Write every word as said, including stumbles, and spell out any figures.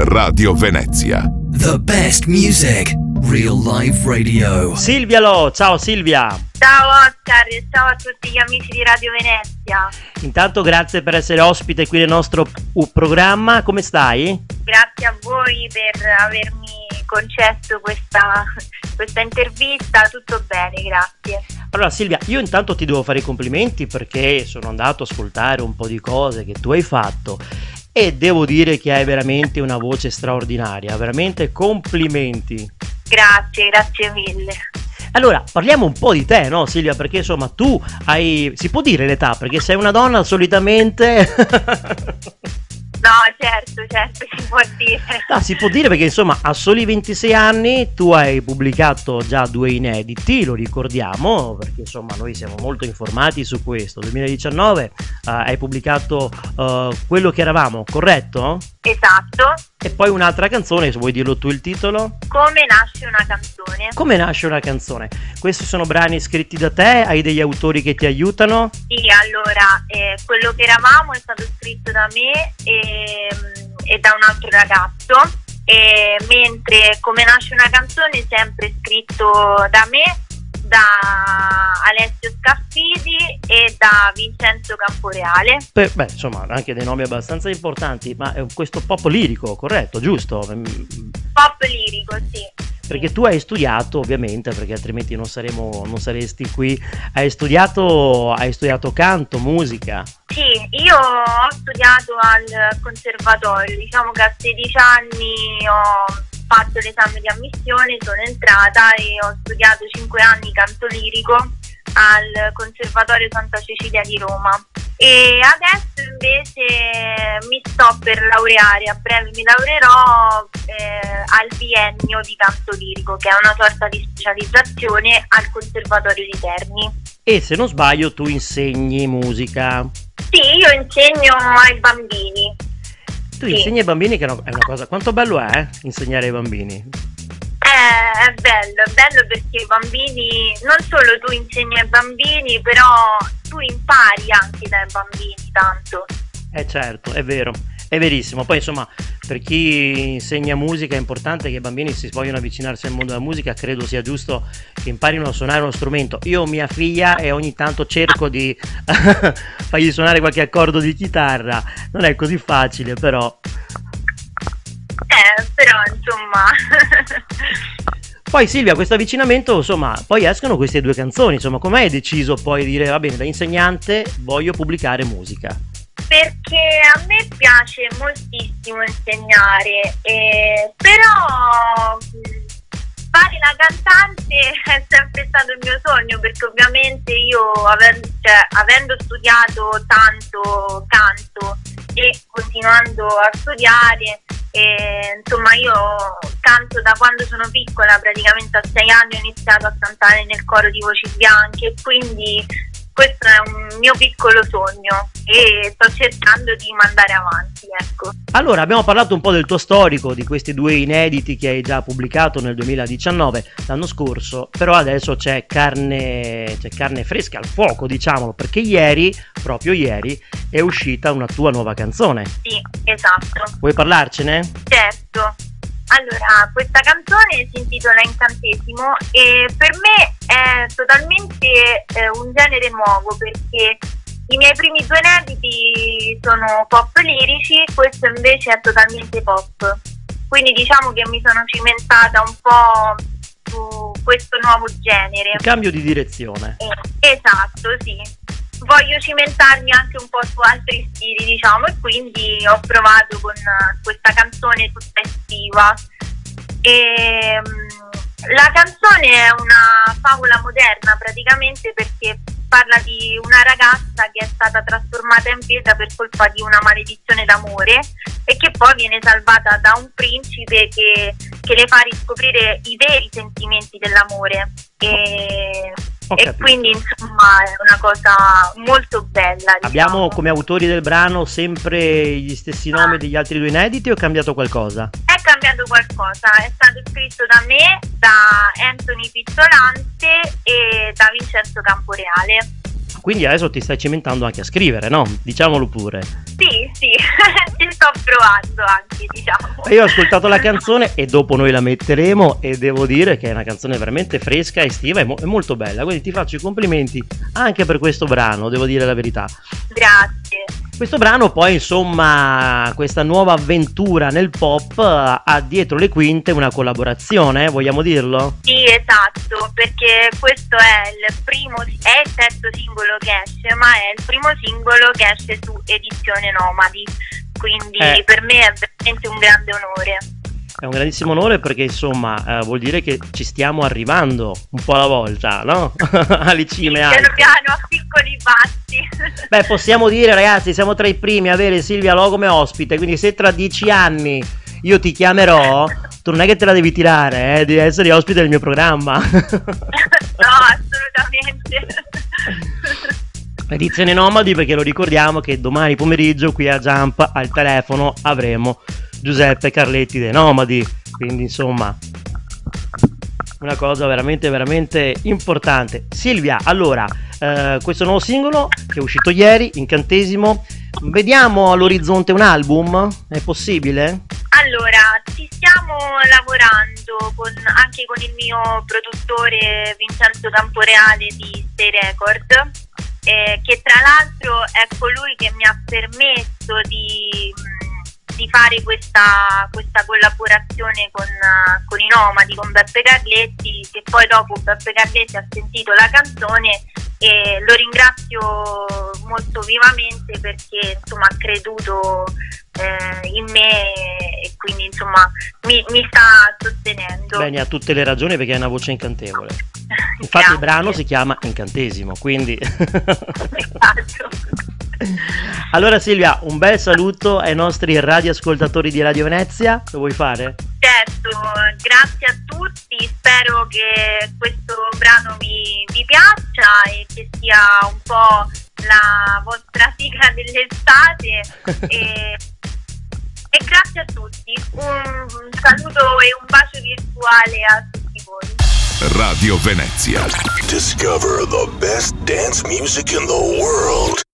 Radio Venezia. The best music, real life radio. Silvia Lo, ciao Silvia. Ciao Oscar e ciao a tutti gli amici di Radio Venezia. Intanto grazie per essere ospite qui nel nostro uh, programma, come stai? Grazie a voi per avermi concesso questa, questa intervista, tutto bene, grazie. Allora Silvia, io intanto ti devo fare i complimenti perché sono andato a ascoltare un po' di cose che tu hai fatto e devo dire che hai veramente una voce straordinaria, veramente complimenti. Grazie, grazie mille. Allora, parliamo un po' di te, no Silvia? Perché insomma tu hai... si può dire l'età? Perché sei una donna solitamente... No, certo, certo, si può dire. No, si può dire perché insomma a soli ventisei anni tu hai pubblicato già due inediti, lo ricordiamo, perché insomma noi siamo molto informati su questo. duemiladiciannove uh, hai pubblicato uh, Quello che eravamo, corretto? Esatto. E poi un'altra canzone, se vuoi dirlo tu il titolo? Come nasce una canzone. Come nasce una canzone? Questi sono brani scritti da te? Hai degli autori che ti aiutano? Sì, allora, eh, Quello che eravamo è stato scritto da me e, e da un altro ragazzo, e, mentre Come nasce una canzone è sempre scritto da me, da Alessio Scaffidi e da Vincenzo Camporeale. Beh, beh, insomma, anche dei nomi abbastanza importanti, ma è questo pop lirico, corretto, giusto? Pop lirico, sì. Perché tu hai studiato, ovviamente, perché altrimenti non saremo, non saresti qui. Hai studiato, hai studiato canto, musica. Sì, io ho studiato al conservatorio, diciamo che a sedici anni ho fatto l'esame di ammissione, sono entrata e ho studiato cinque anni canto lirico al Conservatorio Santa Cecilia di Roma, e adesso invece mi sto per laureare, a breve mi laureerò eh, al biennio di canto lirico, che è una sorta di specializzazione al Conservatorio di Terni. E se non sbaglio tu insegni musica. Sì, io insegno ai bambini. Tu Sì. insegni ai bambini, che è una, è una cosa... Quanto bello è eh, insegnare ai bambini? Eh, è bello, è bello perché i bambini, non solo tu insegni ai bambini, però tu impari anche dai bambini tanto. Eh certo, è vero, è verissimo. Poi insomma, per chi insegna musica è importante che i bambini si vogliono avvicinarsi al mondo della musica. Credo sia giusto che imparino a suonare uno strumento. Io ho mia figlia e ogni tanto cerco di fargli suonare qualche accordo di chitarra. Non è così facile, però. Eh, però insomma... Poi Silvia, questo avvicinamento, insomma, poi escono queste due canzoni. Insomma, come hai deciso poi di dire, va bene, da insegnante voglio pubblicare musica? Perché a me piace moltissimo insegnare, eh, però mh, fare la cantante è sempre stato il mio sogno, perché ovviamente io avendo, cioè, avendo studiato tanto canto e continuando a studiare, eh, insomma io canto da quando sono piccola, praticamente a sei anni ho iniziato a cantare nel coro di Voci Bianche, quindi questo è un mio piccolo sogno e sto cercando di mandare avanti, ecco. Allora, abbiamo parlato un po' del tuo storico, di questi due inediti che hai già pubblicato nel duemiladiciannove, l'anno scorso, però adesso c'è carne, c'è carne fresca al fuoco, diciamolo, perché ieri, proprio ieri, è uscita una tua nuova canzone. Sì, esatto. Vuoi parlarcene? Certo. Allora, questa canzone si intitola Incantesimo e per me è totalmente eh, un genere nuovo, perché i miei primi due inediti sono pop lirici, questo invece è totalmente pop. Quindi diciamo che mi sono cimentata un po' su questo nuovo genere. Un cambio di direzione. Eh, esatto, sì. Voglio cimentarmi anche un po' su altri stili, diciamo, e quindi ho provato con questa canzone tutta estiva. E, um, la canzone è una favola moderna praticamente, perché parla di una ragazza che è stata trasformata in pietra per colpa di una maledizione d'amore e che poi viene salvata da un principe che, che le fa riscoprire i veri sentimenti dell'amore. E... e quindi insomma è una cosa molto bella, diciamo. Abbiamo come autori del brano sempre gli stessi nomi degli altri due inediti o è cambiato qualcosa? È cambiato qualcosa, è stato scritto da me, da Anthony Pizzolante e da Vincenzo Camporeale. quindi adesso ti stai cimentando anche a scrivere, no? Diciamolo pure. Sì, sì, ci sto provando anche, diciamo. Io ho ascoltato la canzone e dopo noi la metteremo e devo dire che è una canzone veramente fresca, estiva e mo- è molto bella, quindi ti faccio i complimenti anche per questo brano, devo dire la verità. Grazie. Questo brano poi, insomma, questa nuova avventura nel pop ha dietro le quinte una collaborazione, vogliamo dirlo? Sì, esatto, perché questo è il primo, è il terzo singolo che esce, ma è il primo singolo che esce su Edizione Nomadi, quindi Eh. per me è veramente un grande onore. È un grandissimo onore perché, insomma, eh, vuol dire che ci stiamo arrivando un po' alla volta, no? Alle cime Piano alte. piano, a piccoli passi. Beh, possiamo dire, ragazzi, siamo tra i primi a avere Silvia Lo come ospite, quindi se tra dieci anni io ti chiamerò, tu non è che te la devi tirare, eh, devi essere ospite del mio programma. No, assolutamente. Edizione Nomadi, perché lo ricordiamo che domani pomeriggio qui a Jump al telefono avremo Giuseppe Carletti dei Nomadi, quindi insomma una cosa veramente veramente importante. Silvia, allora, eh, questo nuovo singolo che è uscito ieri, Incantesimo, vediamo all'orizzonte un album? È possibile? Allora, ci stiamo lavorando con, anche con il mio produttore Vincenzo Camporeale di Stay Record, eh, che tra l'altro è colui che mi ha permesso di, di fare questa, questa collaborazione con, con i Nomadi, con Beppe Carletti, che poi dopo Beppe Carletti ha sentito la canzone e lo ringrazio molto vivamente perché insomma ha creduto eh, in me e quindi insomma mi, mi sta sostenendo. Bene, ha tutte le ragioni perché è una voce incantevole. Infatti Grazie. il brano si chiama Incantesimo, quindi... Esatto. Allora Silvia, un bel saluto ai nostri radioascoltatori di Radio Venezia, lo vuoi fare? Certo, grazie a tutti, spero che questo brano vi, vi piaccia e che sia un po' la vostra sigla dell'estate e, e grazie a tutti, un saluto e un bacio virtuale a tutti voi. Radio Venezia. Discover the best dance music in the world.